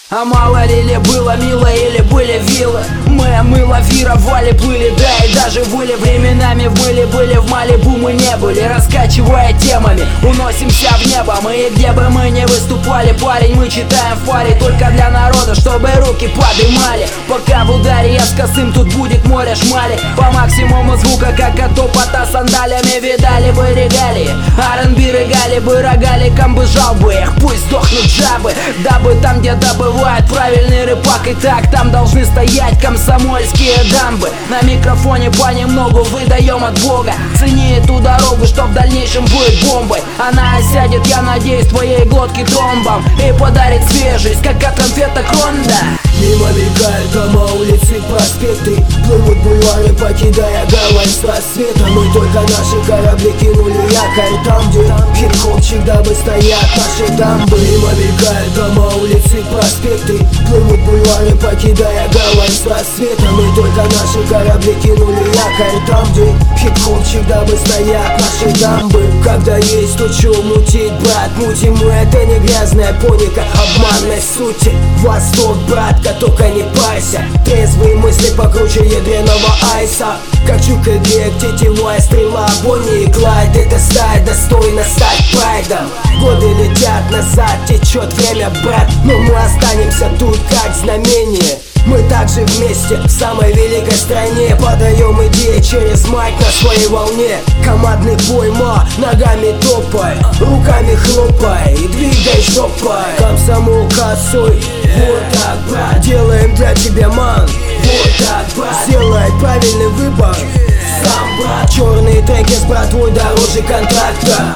А мало ли было мило или были виллы. Мы лавировали, плыли, да и даже выли. Временами были в Малибу мы не были. Раскачивая темами, уносимся в небо. Мы и где бы мы ни выступали, парень, мы читаем в паре только для народа, чтобы руки подымали. Пока в ударе я с косым, тут будет море шмали. По максимуму звука, как от топота сандалями. Видали бы регалии, R&B рыгали бы, рогаликом бы жал бы их. Пусть сдохнут жабы, дабы там, где добывают правильный рыбак. И так там должны стоять комсомольские дамбы. На микрофоне понемногу выдаем от Бога. Цени эту дорогу, что в дальнейшем будет бомбой. Она осядет, я надеюсь, твоей глотки тромбом и подарит свежесть, как от конфеток Ронда. Мимо мелькают дома, улицы, проспекты. Плывут бульвары, покидая гавань с рассветом. Мы только наши корабли кинули якорь там, где хип-хопчик, дабы стоят наши дамбы. Мимо мелькают дома, улицы, проспекты. Плывут бульвары, покидая гавань с рассветом. Мы только наши корабли кинули якорь там, где хип-хопчик, дабы стоят наши дамбы. Когда есть то, чё мутить, брат, мутим мы, это не грязная поника обманной сути. Восток, братка, только не парься. Трезвые мысли покруче ядреного айса. Как чук и грек, тетивая стрела, Бонни и Клайд. Это стая достойна стать прайдом. Годы летят назад, течет время, брат, но мы останемся тут как знамение. Мы также вместе в самой великой стране. Подаем идеи через майк на своей волне. Командный бой, ногами топай, руками хлопай и двигай жопой. Комсомол косой, вот так, брат, делаем для тебя, ман. Вот так, брат, сделай правильный выбор сам, брат. Черные треки с братвой дороже контракта.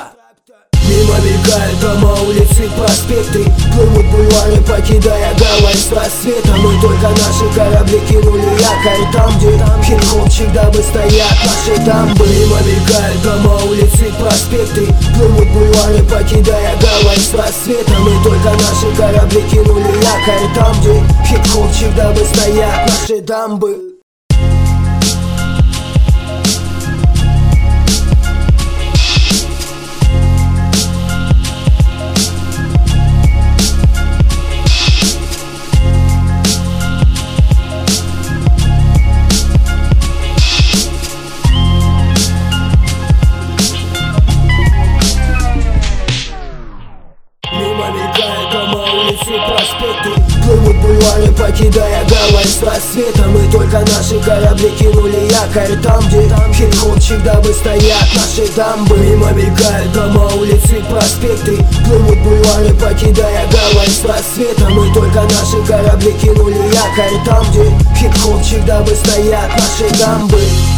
Мимо мелькают дома, улицы, проспекты. Плывут бульвары, покидая гавань с рассветом. Мы только наши корабли кинули якорь там, где хип-хопчик, дабы стоят наши дамбы. Мимо мелькают дома, улицы, проспекты. Плывут бульвары, покидая гавань с рассветом. Мы только наши корабли кинули якорь там, где хип-хопчик, дабы стоят наши дамбы. Проспекты, плывут бульвары, покидая гавань с рассветом. Мы только наши корабли кинули якорь там, где хип-хопчик, дабы стоят наши дамбы. Мимо мелькают дома, улицы, проспекты. Плывут бульвары, покидая гавань с рассветом. Мы только наши корабли кинули якорь там, где хип-хопчик, дабы стоят наши дамбы.